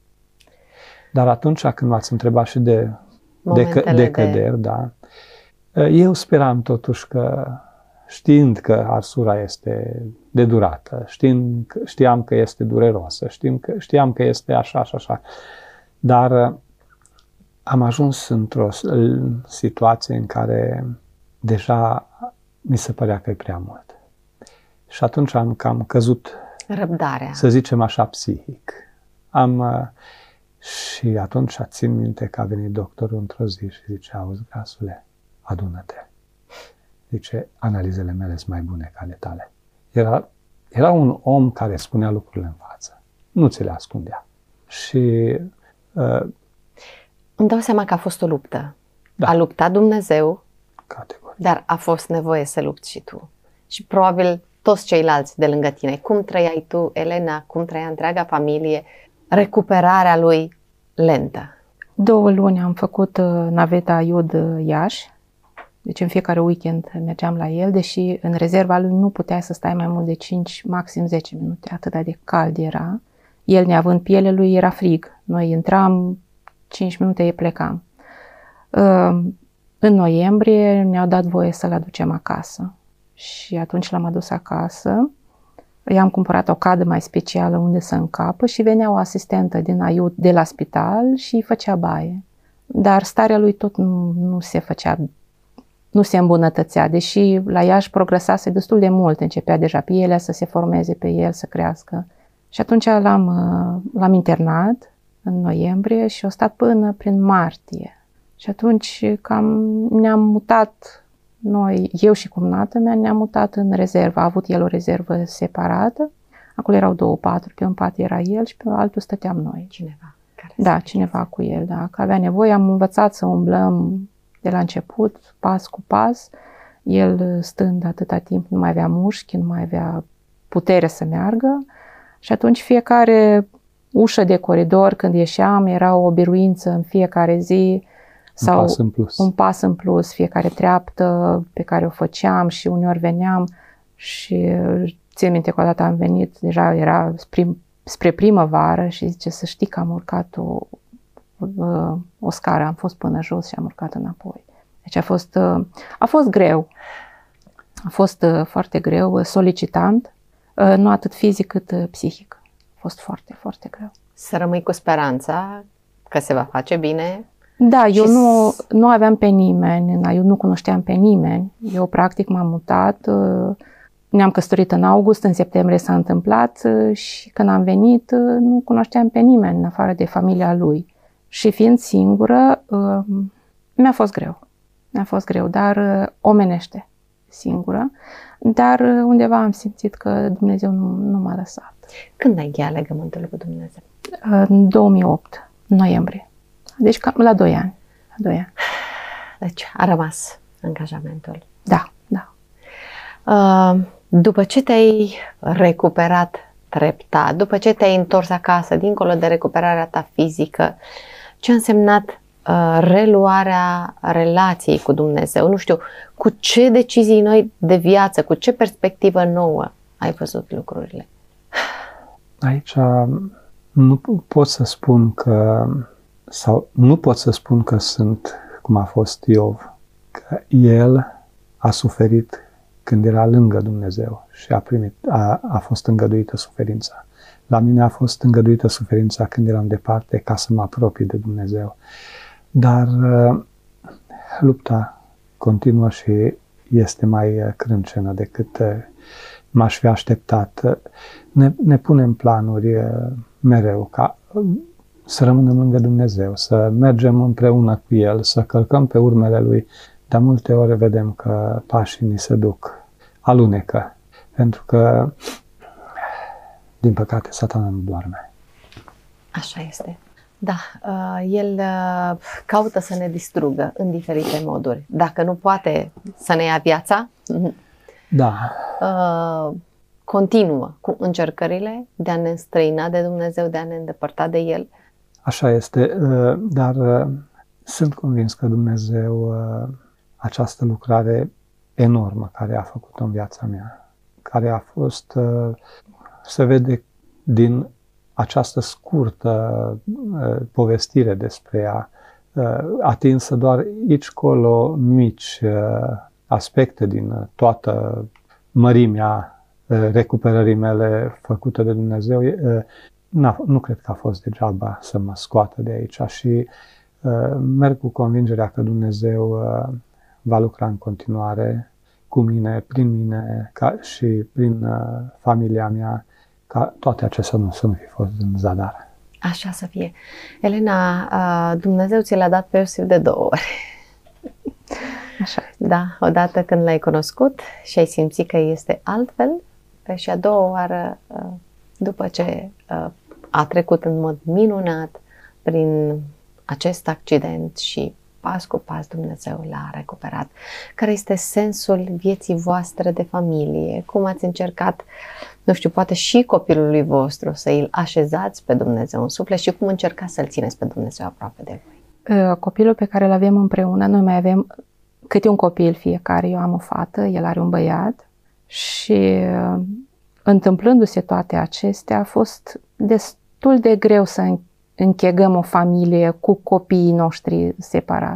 Dar atunci când m-ați întrebat și de decăderi, de... da, eu speram totuși că, știind că arsura este de durată, știind, știam că este dureroasă, știam că, știam că este așa și așa, dar am ajuns într-o situație în care deja mi se părea că e prea mult. Și atunci am cam căzut, răbdarea, să zicem așa, psihic. Am, și atunci țin minte că a venit doctorul într-o zi și zice, auzi, grasule, adună-te. Zice, analizele mele sunt mai bune ca ale tale. Era, era un om care spunea lucrurile în față. Nu ți le ascundea. Și... Uh, Îmi dau seama că a fost o luptă. Da. A luptat Dumnezeu, categoric. Dar a fost nevoie să lupți și tu. Și probabil toți ceilalți de lângă tine. Cum trăiai tu, Elena, cum trăia întreaga familie, recuperarea lui lentă? Două luni am făcut naveta Iud-Iași, deci în fiecare weekend mergeam la el, deși în rezerva lui nu puteai să stai mai mult de cinci, maxim zece minute, atât de cald era. El neavând piele, lui era frig. Noi intram, cinci minute plecam. În noiembrie ne-au dat voie să-l aducem acasă. Și atunci l-am adus acasă. I-am cumpărat o cadă mai specială unde să încapă și venea o asistentă din aiut de la spital și îi făcea baie. Dar starea lui tot nu, nu se făcea, nu se îmbunătățea, deși la Iași progresase destul de mult, începea deja pielea să se formeze pe el, să crească. Și atunci l-am, l-am internat în noiembrie și a stat până prin martie. Și atunci cam ne-am mutat, noi, eu și cumnata mea, ne-am mutat în rezervă. A avut el o rezervă separată. Acolo erau două paturi, pe un pat era el și pe altul stăteam noi. Cineva. Care da, cineva cu el, da. Că avea nevoie, am învățat să umblăm de la început, pas cu pas. El stând atâta timp nu mai avea mușchi, nu mai avea putere să meargă. Și atunci fiecare ușă de coridor, când ieșeam, era o biruință în fiecare zi. Sau un pas în plus. Un pas în plus, fiecare treaptă pe care o făceam și uneori veneam și țin minte că odată am venit, deja era spre, spre primăvară și zice să știi că am urcat o, o, o scară, am fost până jos și am urcat înapoi. Deci a fost, a fost greu, a fost foarte greu, solicitant, nu atât fizic cât psihic. A fost foarte, foarte greu. Să rămâi cu speranța că se va face bine. Da, eu nu, nu aveam pe nimeni, eu nu cunoșteam pe nimeni. Eu practic m-am mutat, ne-am căsătorit în august, în septembrie s-a întâmplat și când am venit nu cunoșteam pe nimeni în afară de familia lui. Și fiind singură, mi-a fost greu. Mi-a fost greu, dar omenește singură. Dar undeva am simțit că Dumnezeu nu, nu m-a lăsat. Când ai încheiat legământul cu Dumnezeu? În două mii opt, noiembrie. Deci cam la doi ani. La doi ani. Deci a rămas angajamentul. Da, da. Uh, după ce te-ai recuperat treptat, după ce te-ai întors acasă, dincolo de recuperarea ta fizică, ce a însemnat uh, reluarea relației cu Dumnezeu? Nu știu, cu ce decizii noi de viață, cu ce perspectivă nouă ai văzut lucrurile? Aici nu pot să spun că sau nu pot să spun că sunt cum a fost Iov, că el a suferit când era lângă Dumnezeu și a primit, a, a fost îngăduită suferința. La mine a fost îngăduită suferința când eram departe ca să mă apropii de Dumnezeu. Dar lupta continuă și este mai crâncenă decât m-aș fi așteptat. Ne, ne punem planuri mereu ca să rămânem lângă Dumnezeu, să mergem împreună cu El, să călcăm pe urmele Lui, dar multe ori vedem că pașii ni se duc, alunecă, pentru că, din păcate, Satana nu doarme. Așa este. Da, el caută să ne distrugă în diferite moduri. Dacă nu poate să ne ia viața, da. continuă cu încercările de a ne înstrăina de Dumnezeu, de a ne îndepărta de El. Așa este, dar sunt convins că Dumnezeu, această lucrare enormă care a făcut-o în viața mea, care a fost, se vede din această scurtă povestire despre ea, atinsă doar aici, colo, mici aspecte din toată mărimea recuperării mele făcute de Dumnezeu, nu cred că a fost degeaba să mă scoată de aici și merg cu convingerea că Dumnezeu va lucra în continuare cu mine, prin mine ca și prin familia mea, ca toate acestea nu să nu fi fost în zadar. Așa să fie. Elena, Dumnezeu ți l-a dat pe Iosif de două ori. Așa. Da, odată când l-ai cunoscut și ai simțit că este altfel, și a doua oară după ce a trecut în mod minunat prin acest accident și pas cu pas Dumnezeu l-a recuperat. Care este sensul vieții voastre de familie? Cum ați încercat, nu știu, poate și copilului vostru să îl așezați pe Dumnezeu în suflet și cum încercați să-l țineți pe Dumnezeu aproape de voi? Copilul pe care îl avem împreună, noi mai avem câte un copil fiecare. Eu am o fată, el are un băiat și întâmplându-se toate acestea a fost destul destul de greu să închegăm o familie cu copiii noștri separat.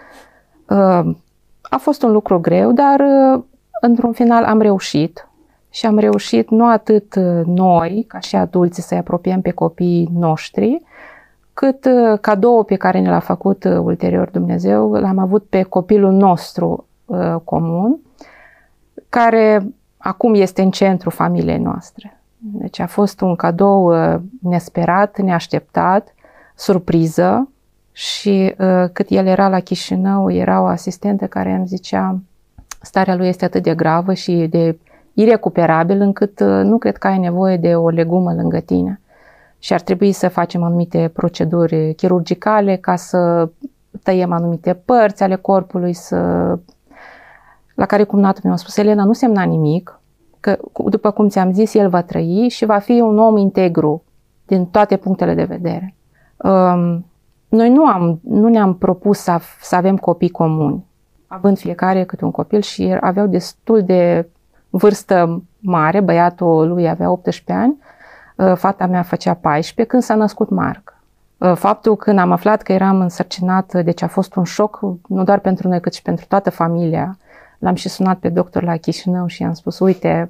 A fost un lucru greu, dar într-un final am reușit. Și am reușit nu atât noi, ca și adulții, să-i apropiem pe copiii noștri, cât cadoul pe care ne l-a făcut ulterior Dumnezeu, l-am avut pe copilul nostru uh, comun, care acum este în centrul familiei noastre. Deci a fost un cadou uh, nesperat, neașteptat, surpriză și uh, cât el era la Chișinău, era o asistentă care îmi zicea starea lui este atât de gravă și de irecuperabil încât uh, nu cred că ai nevoie de o legumă lângă tine. Și ar trebui să facem anumite proceduri chirurgicale ca să tăiem anumite părți ale corpului, să... la care cumnatul meu a spus, Elena, nu semna nimic, că după cum ți-am zis, el va trăi și va fi un om integru din toate punctele de vedere. Um, noi nu, am, nu ne-am propus să, să avem copii comuni, având fiecare câte un copil și aveau destul de vârstă mare, băiatul lui avea optsprezece ani, fata mea făcea paisprezece când s-a născut Marc. Faptul când am aflat că eram însărcinată, deci a fost un șoc, nu doar pentru noi, cât și pentru toată familia. L-am și sunat pe doctor la Chișinău și i-am spus, uite,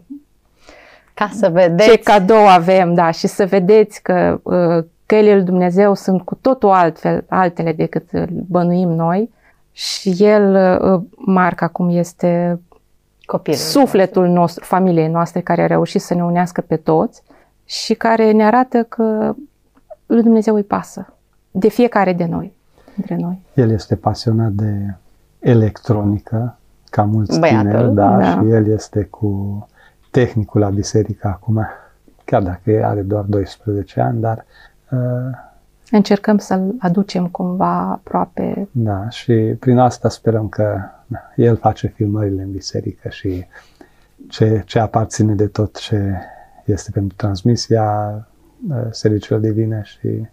ca să vedeți ce cadou avem, da, și să vedeți că uh, căile lui Dumnezeu sunt cu totul altfel, altele decât bănuim noi. Și el, uh, Marc, acum este copilul sufletul nostru. nostru, familiei noastre, care a reușit să ne unească pe toți și care ne arată că lui Dumnezeu îi pasă de fiecare de noi, dintre noi. El este pasionat de electronică, ca mulți Băiatul, tineri, da, da, și el este cu tehnicul la biserică acum, chiar dacă are doar doisprezece ani, dar... Uh, Încercăm să-l aducem cumva aproape. Da, și prin asta sperăm că da, el face filmările în biserică și ce, ce aparține de tot ce este pentru transmisia uh, serviciilor divine și...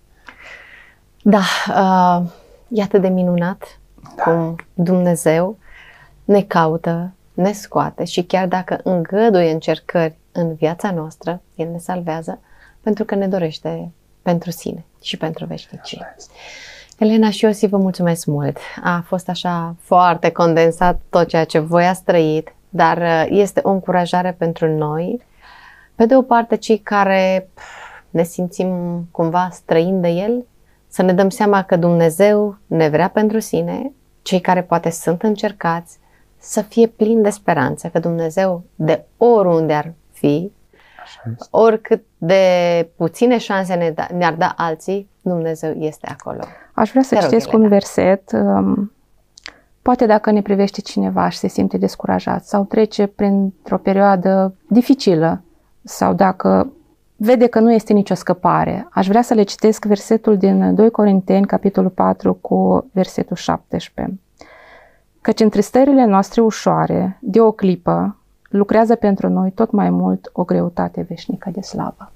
Da, uh, e atât de minunat Da. cum Dumnezeu ne caută, ne scoate și chiar dacă îngăduie încercări în viața noastră, El ne salvează pentru că ne dorește pentru sine și pentru veșnicie. Elena și Iosi, vă mulțumesc mult. A fost așa foarte condensat tot ceea ce voi ați trăit, dar este o încurajare pentru noi. Pe de o parte, cei care ne simțim cumva străini de El, să ne dăm seama că Dumnezeu ne vrea pentru sine, cei care poate sunt încercați, să fie plini de speranță că Dumnezeu, de oriunde ar fi, oricât de puține șanse ne da, ne-ar da alții, Dumnezeu este acolo. Aș vrea să Te rog, citesc Elena. un verset. Um, poate dacă ne privește cineva și se simte descurajat sau trece printr-o perioadă dificilă sau dacă vede că nu este nicio scăpare, aș vrea să le citesc versetul din doi Corinteni, capitolul patru, cu versetul șaptesprezece. Căci întristările noastre ușoare, de o clipă, lucrează pentru noi tot mai mult o greutate veșnică de slavă.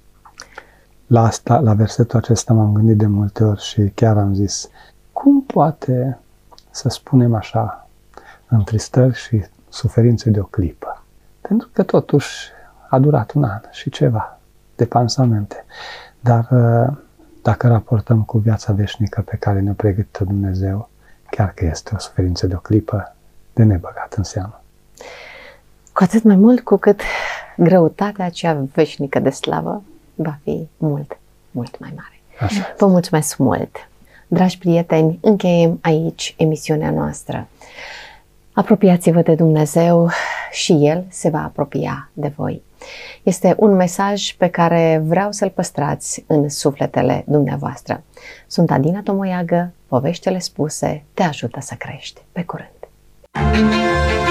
La asta, la versetul acesta m-am gândit de multe ori și chiar am zis, cum poate să spunem așa, întristări și suferințe de o clipă? Pentru că totuși a durat un an și ceva de pansamente. Dar dacă raportăm cu viața veșnică pe care ne-a pregătit Dumnezeu, chiar că este o suferință de o clipă, de nebăgat în seamă. Cu atât mai mult cu cât greutatea aceea veșnică de slavă va fi mult, mult mai mare. Așa. Vă mulțumesc mult! Dragi prieteni, încheiem aici emisiunea noastră. Apropiați-vă de Dumnezeu și El se va apropia de voi. Este un mesaj pe care vreau să-l păstrați în sufletele dumneavoastră. Sunt Adina Tomoiagă, poveștile spuse te ajută să crești. Pe curând!